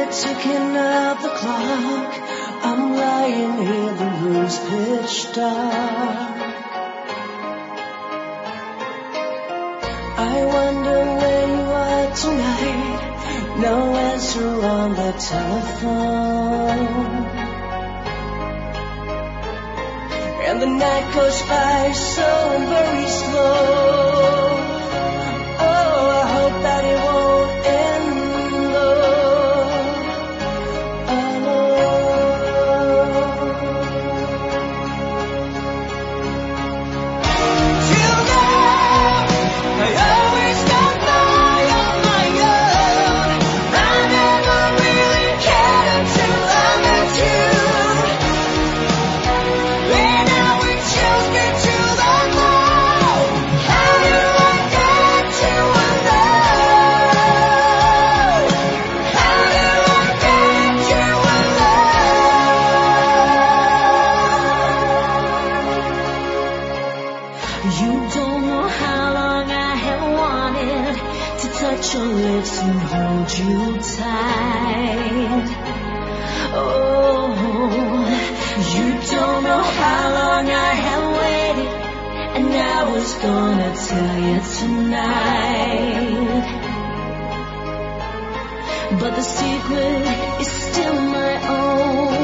ticking of the clock. I'm lying here, the room's pitch dark. I wonder where you are tonight. No answer on the telephone. And the night goes by so very slow. Oh, I hope that it won't end till now, I always got by on my own. I never really cared until I met you. And now we just get to the know. How do I get to alone? How do I get to alone? You don't know how long I have wanted to touch your lips and hold you tight. Oh, you don't know how long I have waited, and I was gonna tell you tonight. But the secret is still my own.